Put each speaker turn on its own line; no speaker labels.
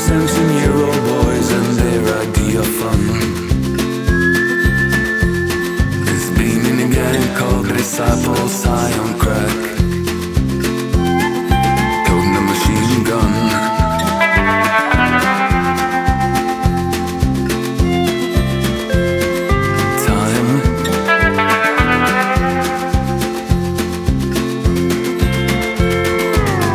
17-year-old boys and their idea of fun. There's been in a gang called Disciple Sion.